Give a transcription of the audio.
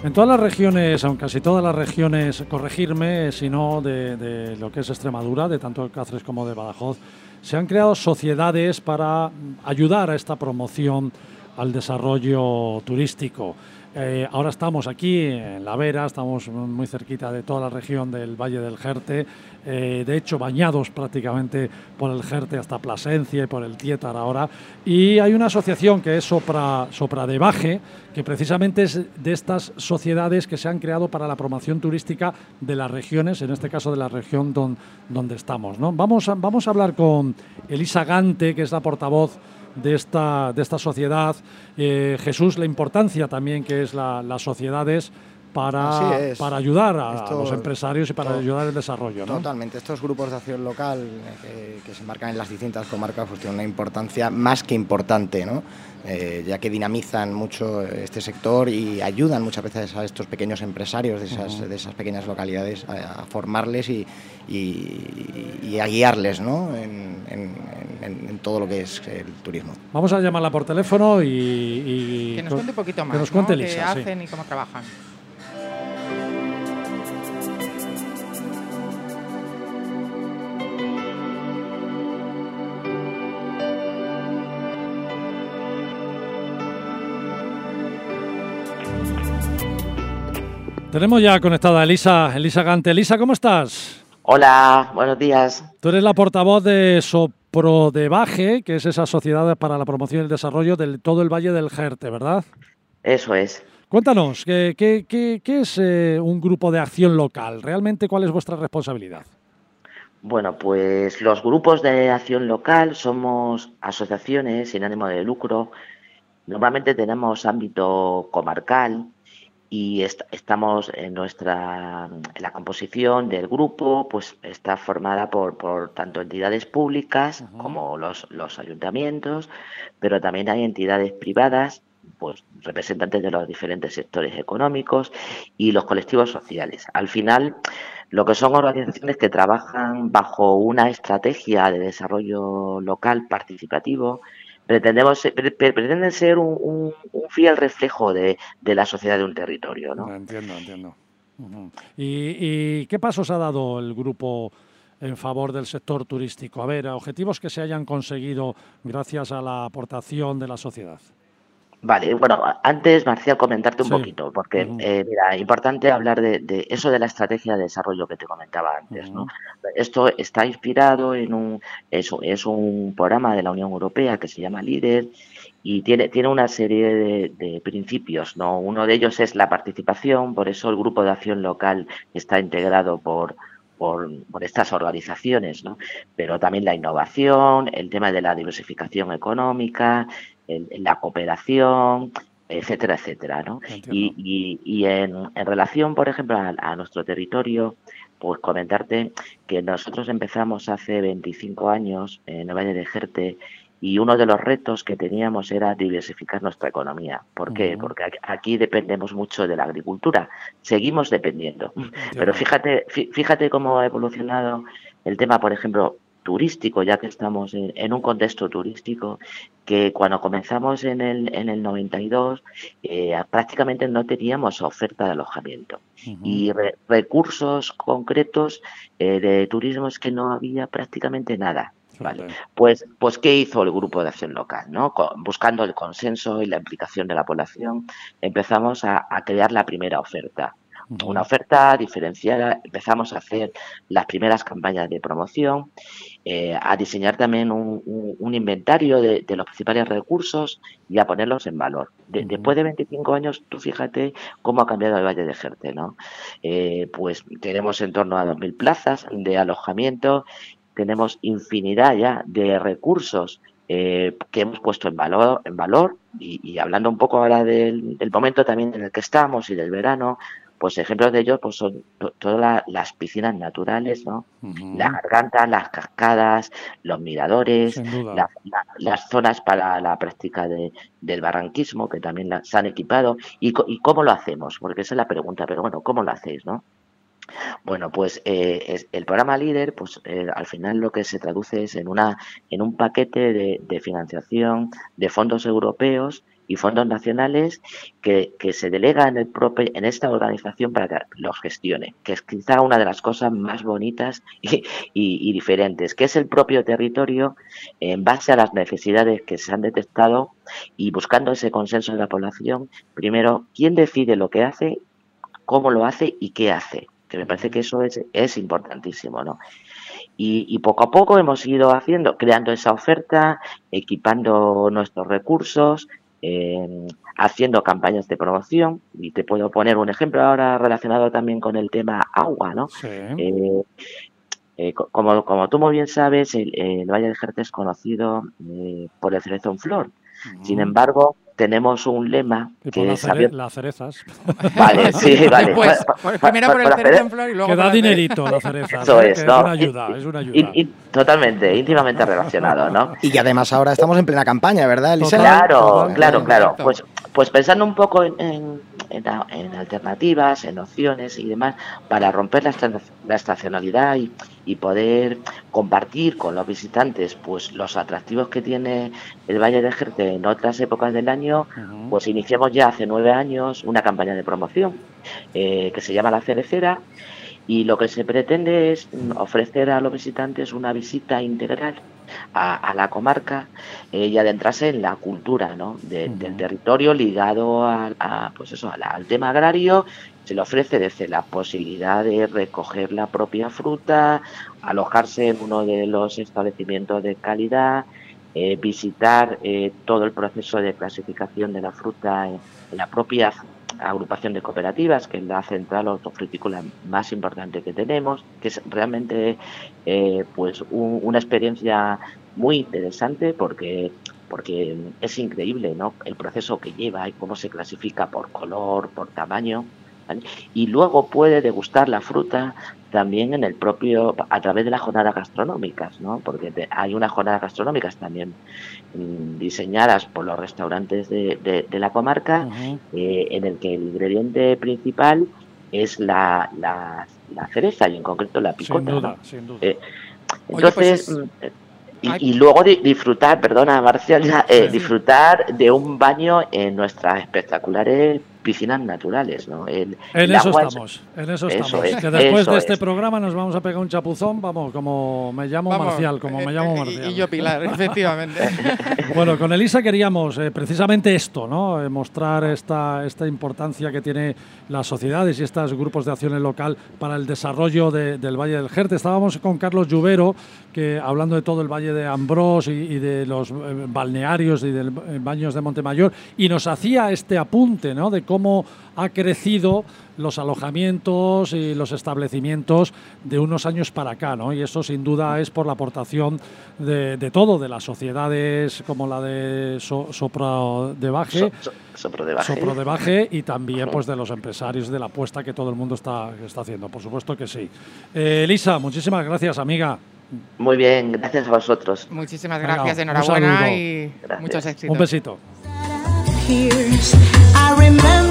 En todas las regiones, aunque casi todas las regiones, corregirme, si no de lo que es Extremadura, de tanto Cáceres como de Badajoz, se han creado sociedades para ayudar a esta promoción al desarrollo turístico. Ahora estamos aquí en La Vera, estamos muy cerquita de toda la región del Valle del Jerte, de hecho bañados prácticamente por el Jerte hasta Plasencia y por el Tietar ahora, y hay una asociación que es Sopradebaje, que precisamente es de estas sociedades que se han creado para la promoción turística de las regiones, en este caso de la región donde estamos, ¿no? Vamos a hablar con Elisa Gante, que es la portavoz de esta sociedad. Jesús, la importancia también que es las sociedades para ayudar a los empresarios y para ayudar el desarrollo, ¿no? Totalmente. Estos grupos de acción local que se marcan en las distintas comarcas pues tienen una importancia más que importante, ¿no? Ya que dinamizan mucho este sector y ayudan muchas veces a estos pequeños empresarios de esas pequeñas localidades a formarles y a guiarles, ¿no? en todo lo que es el turismo. Vamos a llamarla por teléfono y que nos cuente un poquito más, que nos cuente, ¿no? Elisa, qué hacen y cómo trabajan. Tenemos ya conectada a Elisa Gante. Elisa, ¿cómo estás? Hola, buenos días. Tú eres la portavoz de Soprodebaje, que es esa sociedad para la promoción y el desarrollo de todo el Valle del Jerte, ¿verdad? Eso es. Cuéntanos, ¿qué es un grupo de acción local? ¿Realmente cuál es vuestra responsabilidad? Bueno, pues los grupos de acción local somos asociaciones sin ánimo de lucro. Normalmente tenemos ámbito comarcal y estamos en la composición del grupo, pues está formada por tanto entidades públicas como los ayuntamientos, pero también hay entidades privadas, pues representantes de los diferentes sectores económicos y los colectivos sociales. Al final, lo que son organizaciones que trabajan bajo una estrategia de desarrollo local participativo, pretenden ser un fiel reflejo de la sociedad de un territorio, ¿no? Entiendo. ¿Y qué pasos ha dado el grupo en favor del sector turístico? A ver, objetivos que se hayan conseguido gracias a la aportación de la sociedad. Vale, bueno, antes, Marcial, comentarte un poquito, porque, mira, importante hablar de eso de la estrategia de desarrollo que te comentaba antes, ¿no? Esto está inspirado es un programa de la Unión Europea que se llama LEADER y tiene una serie de principios, ¿no? Uno de ellos es la participación, por eso el grupo de acción local está integrado por estas organizaciones, ¿no? Pero también la innovación, el tema de la diversificación económica, la cooperación, etcétera, etcétera, ¿no? Y en relación, por ejemplo, a nuestro territorio, pues comentarte que nosotros empezamos hace 25 años en el Valle de Jerte y uno de los retos que teníamos era diversificar nuestra economía. ¿Por qué? Porque aquí dependemos mucho de la agricultura. Seguimos dependiendo. Pero fíjate cómo ha evolucionado el tema, por ejemplo, turístico, ya que estamos en un contexto turístico, que cuando comenzamos en el 92 prácticamente no teníamos oferta de alojamiento y recursos concretos de turismo es que no había prácticamente nada. Vale. Pues ¿qué hizo el grupo de acción local? ¿No? Buscando el consenso y la implicación de la población, empezamos a crear la primera oferta. Una oferta diferenciada, empezamos a hacer las primeras campañas de promoción, a diseñar también un inventario de los principales recursos y a ponerlos en valor. Después de 25 años, tú fíjate cómo ha cambiado el Valle de Jerte, ¿no? Pues tenemos en torno a 2.000 plazas de alojamiento, tenemos infinidad ya de recursos que hemos puesto en valor y hablando un poco ahora del momento también en el que estamos y del verano, pues ejemplos de ello pues son todas las piscinas naturales, ¿no? Las gargantas, las cascadas, los miradores, las zonas para la práctica del barranquismo que también se han equipado y cómo lo hacemos, porque esa es la pregunta, pero bueno, ¿cómo lo hacéis, no? Bueno, pues el programa LEADER, pues al final lo que se traduce es en un paquete de financiación de fondos europeos y fondos nacionales que se delega en esta organización para que los gestione, que es quizá una de las cosas más bonitas y diferentes, que es el propio territorio en base a las necesidades que se han detectado y buscando ese consenso de la población. Primero, ¿quién decide lo que hace, cómo lo hace y qué hace? Que me parece que eso es importantísimo, ¿no? Y poco a poco hemos ido creando esa oferta, equipando nuestros recursos, haciendo campañas de promoción. Y te puedo poner un ejemplo ahora relacionado también con el tema agua, ¿no? Sí. Como tú muy bien sabes, el Valle de Jerte es conocido por el cerezo en flor. Sin embargo, tenemos un lema que es las cerezas. Vale, sí, vale. Pues, primero por el cerezo en flor y luego que da dinerito la cereza. Eso es, ¿no? Es una ayuda. Totalmente, íntimamente relacionado, ¿no? Y que además ahora estamos en plena campaña, ¿verdad, Elisa? Claro. Pues pensando un poco en alternativas, en opciones y demás, para romper la estacionalidad y poder compartir con los visitantes pues los atractivos que tiene el Valle de Jerte en otras épocas del año, pues iniciamos ya hace 9 años una campaña de promoción que se llama La Cerecera, y lo que se pretende es ofrecer a los visitantes una visita integral a la comarca y adentrarse en la cultura, ¿no? del territorio ligado al tema agrario. Se le ofrece desde la posibilidad de recoger la propia fruta, alojarse en uno de los establecimientos de calidad, visitar todo el proceso de clasificación de la fruta en la propia agrupación de cooperativas, que es la central hortofrutícola más importante que tenemos, que es realmente una experiencia muy interesante porque es increíble, ¿no? El proceso que lleva y cómo se clasifica por color, por tamaño, ¿vale? Y luego puede degustar la fruta también a través de las jornadas gastronómicas, ¿no? Porque hay unas jornadas gastronómicas también diseñadas por los restaurantes de la comarca, en el que el ingrediente principal es la cereza, y en concreto la picota. Sin duda. Entonces, y luego disfrutar, perdona Marcial, disfrutar de un baño en nuestras espectaculares piscinas naturales, ¿no? En eso estamos. Que después de este programa nos vamos a pegar un chapuzón, como me llamo Marcial. Y yo Pilar, efectivamente. Bueno, con Elisa queríamos precisamente esto, ¿no? Mostrar esta importancia que tiene las sociedades y estos grupos de acción local para el desarrollo del Valle del Jerte. Estábamos con Carlos Lluvero, que hablando de todo el Valle de Ambrós y de los balnearios y de baños de Montemayor, y nos hacía este apunte, ¿no? De cómo ha crecido los alojamientos y los establecimientos de unos años para acá, ¿no? Y eso sin duda es por la aportación de todo, de las sociedades como la de Soprodebaje y también pues de los empresarios, de la apuesta que todo el mundo está haciendo, por supuesto que sí. Elisa, muchísimas gracias, amiga. Muy bien, gracias a vosotros. Muchísimas gracias, enhorabuena y muchos éxitos. Un besito. I remember